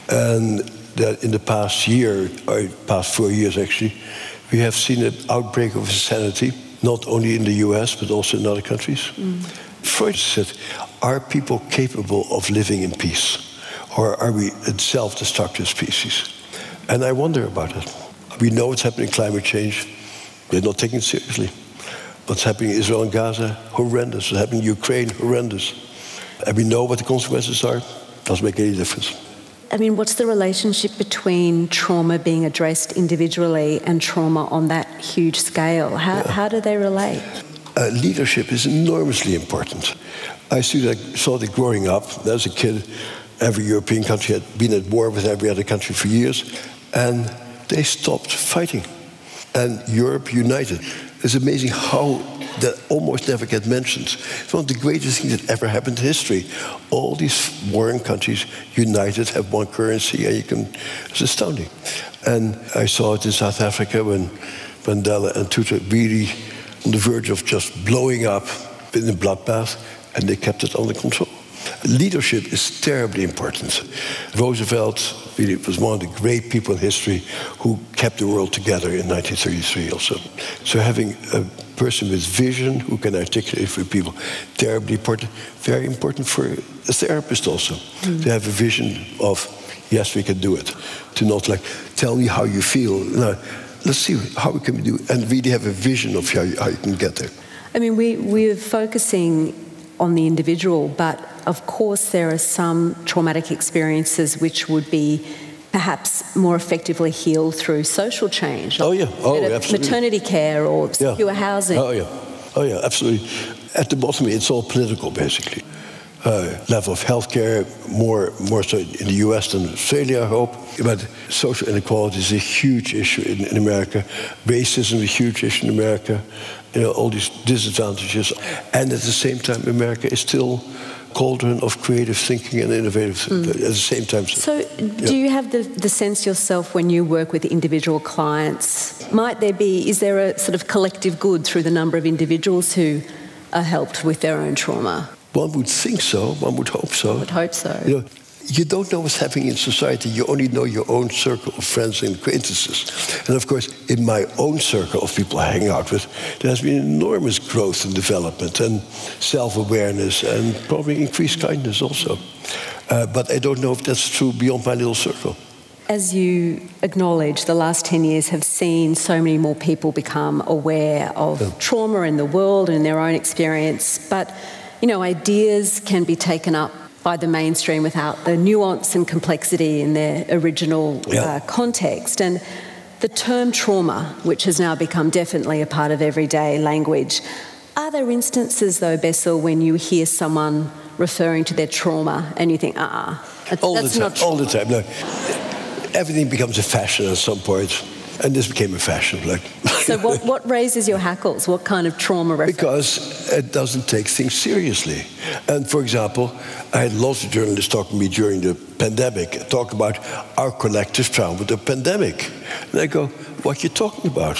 Speaker 3: And that in the past year, or past four years actually, we have seen an outbreak of insanity, not only in the U S, but also in other countries. Mm. Freud said, are people capable of living in peace? Or are we a self-destructive species? And I wonder about it. We know what's happening in climate change. We're not taking it seriously. What's happening in Israel and Gaza, horrendous. What's happening in Ukraine, horrendous. And we know what the consequences are. Doesn't make any difference.
Speaker 4: I mean, what's the relationship between trauma being addressed individually and trauma on that huge scale? How, yeah. how do they relate?
Speaker 3: Uh, leadership is enormously important. I see that, saw that growing up. As a kid, every European country had been at war with every other country for years, and they stopped fighting. And Europe united. It's amazing how that almost never gets mentioned. It's one of the greatest things that ever happened in history. All these warring countries united, have one currency, and you can, it's astounding. And I saw it in South Africa when Mandela and Tutu really on the verge of just blowing up in the bloodbath, and they kept it under control. Leadership is terribly important. Roosevelt really was one of the great people in history who kept the world together in nineteen thirty-three also. So having a person with vision who can articulate for people, terribly important. Very important for a therapist also, mm. to have a vision of, yes, we can do it. To not like, tell me how you feel. No, let's see how we can do it, and really have a vision of how you, how you can get there.
Speaker 4: I mean, we, we're focusing on the individual, but of course there are some traumatic experiences which would be perhaps more effectively healed through social change.
Speaker 3: Oh yeah, oh yeah, absolutely.
Speaker 4: Maternity care or secure
Speaker 3: yeah.
Speaker 4: housing.
Speaker 3: Oh yeah, oh yeah, absolutely. At the bottom, it's all political, basically. Uh, level of healthcare, more more so in the U S than Australia, I hope. But social inequality is a huge issue in, in America. Racism is a huge issue in America. You know, all these disadvantages. And at the same time, America is still cauldron of creative thinking and innovative mm. at the same time.
Speaker 4: So yeah. do you have the, the sense yourself when you work with individual clients, might there be, is there a sort of collective good through the number of individuals who are helped with their own trauma?
Speaker 3: One would think so, one would hope so.
Speaker 4: I would hope so.
Speaker 3: You know, you don't know what's happening in society. You only know your own circle of friends and acquaintances. And of course, in my own circle of people I hang out with, there has been enormous growth and development and self-awareness and probably increased kindness also. Uh, but I don't know if that's true beyond my little circle.
Speaker 4: As you acknowledge, the last ten years have seen so many more people become aware of
Speaker 3: Yeah.
Speaker 4: trauma in the world and in their own experience. But, you know, ideas can be taken up by the mainstream without the nuance and complexity in their original
Speaker 3: Yeah.
Speaker 4: uh, context. And the term trauma, which has now become definitely a part of everyday language, are there instances, though, Bessel, when you hear someone referring to their trauma and you think, uh-uh, that's,
Speaker 3: All
Speaker 4: that's
Speaker 3: the time,
Speaker 4: not true?
Speaker 3: all the time. No, everything becomes a fashion at some point, and this became a fashion. Like,
Speaker 4: So what, what raises your hackles? What kind of trauma reference?
Speaker 3: because it doesn't take things seriously. And for example, I had lots of journalists talking to me during the pandemic, talk about our collective trauma with the pandemic. And I go, what are you talking about?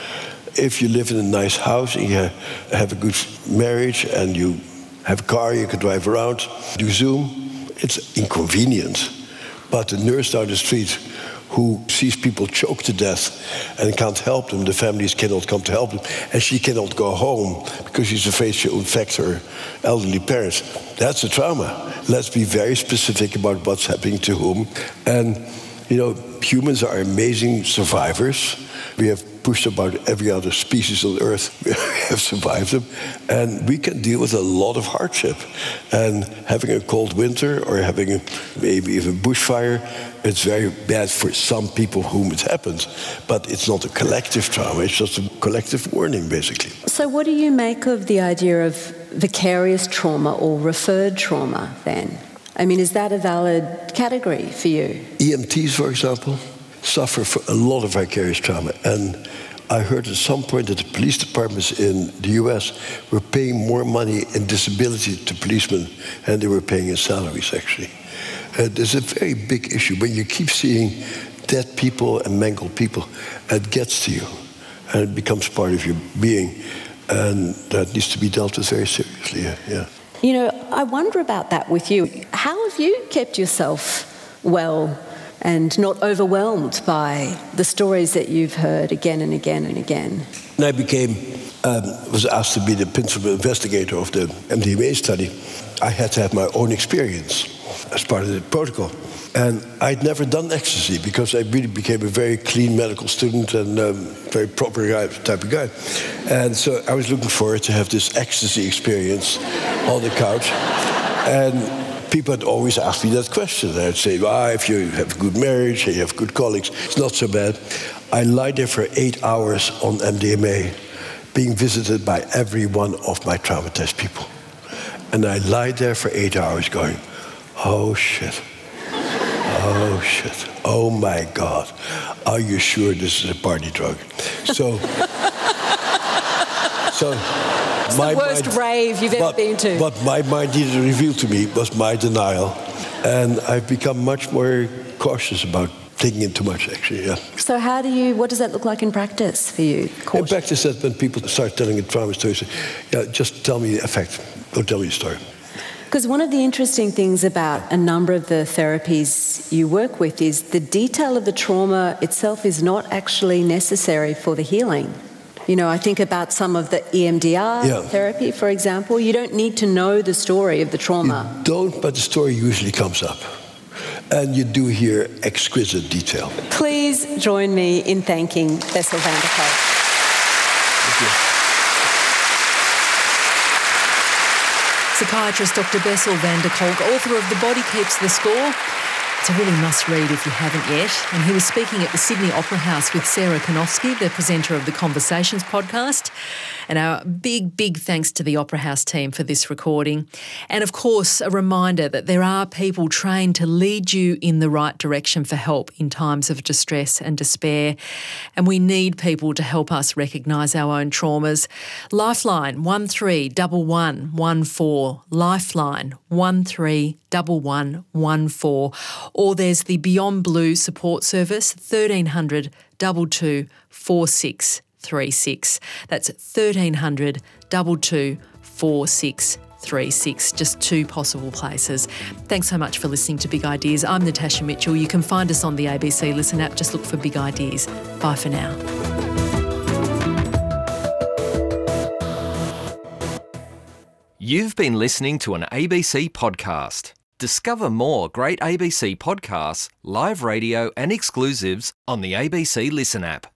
Speaker 3: If you live in a nice house and you have a good marriage and you have a car, you can drive around, do Zoom, it's inconvenient. But the nurse down the street who sees people choke to death and can't help them, the families cannot come to help them, and she cannot go home because she's afraid she'll infect her elderly parents. That's a trauma. Let's be very specific about what's happening to whom. And, you know, humans are amazing survivors. We have pushed about every other species on Earth. We have survived them. And we can deal with a lot of hardship. And having a cold winter or having a, maybe even bushfire, it's very bad for some people whom it happens. But it's not a collective trauma. It's just a collective warning, basically.
Speaker 4: So what do you make of the idea of vicarious trauma or referred trauma then? I mean, is that a valid category for you?
Speaker 3: E M Ts, for example, suffer from a lot of vicarious trauma. And I heard at some point that the police departments in the U S were paying more money in disability to policemen than they were paying in salaries, actually. Uh, there's a very big issue. When you keep seeing dead people and mangled people, it gets to you. And it becomes part of your being. And that needs to be dealt with very seriously, yeah. yeah.
Speaker 4: You know, I wonder about that with you. How have you kept yourself well and not overwhelmed by the stories that you've heard again and again and again?
Speaker 3: And I became, um, was asked to be the principal investigator of the M D M A study. I had to have my own experience as part of the protocol. And I'd never done ecstasy because I really became a very clean medical student and um, very proper guy, type of guy. And so I was looking forward to have this ecstasy experience on the couch. And people had always asked me that question. And I'd say, well, if you have a good marriage and you have good colleagues, it's not so bad. I lied there for eight hours on M D M A, being visited by every one of my traumatized people. And I lied there for eight hours going, oh, shit. Oh, shit. Oh, my God. Are you sure this is a party drug? So, so
Speaker 4: It's
Speaker 3: my
Speaker 4: the worst
Speaker 3: mind,
Speaker 4: rave you've ever
Speaker 3: what,
Speaker 4: been to.
Speaker 3: What my mind needed to reveal to me was my denial. And I've become much more cautious about taking in too much, actually, yeah.
Speaker 4: So how do you, what does that look like in practice for you? Caution.
Speaker 3: In practice, that when people start telling a trauma story, say, yeah, just tell me the effect. Don't tell me the story.
Speaker 4: Because one of the interesting things about a number of the therapies you work with is the detail of the trauma itself is not actually necessary for the healing. You know, I think about some of the E M D R
Speaker 3: Yeah.
Speaker 4: therapy, for example. You don't need to know the story of the trauma.
Speaker 3: You don't, but the story usually comes up. And you do hear exquisite detail.
Speaker 4: Please join me in thanking Bessel van der Kolk.
Speaker 3: Thank you.
Speaker 2: Psychiatrist Doctor Bessel van der Kolk, author of The Body Keeps the Score. It's a really must-read if you haven't yet. And he was speaking at the Sydney Opera House with Sarah Konofsky, the presenter of the Conversations podcast. And our big, big thanks to the Opera House team for this recording. And, of course, a reminder that there are people trained to lead you in the right direction for help in times of distress and despair. And we need people to help us recognise our own traumas. Lifeline one three one one one four, Lifeline one three one one one four. Or there's the Beyond Blue support service, thirteen hundred two two four six three six. That's thirteen hundred two two four six three six. Just two possible places. Thanks so much for listening to Big Ideas. I'm Natasha Mitchell. You can find us on the A B C Listen app. Just look for Big Ideas. Bye for now.
Speaker 5: You've been listening to an A B C podcast. Discover more great A B C podcasts, live radio and exclusives on the A B C Listen app.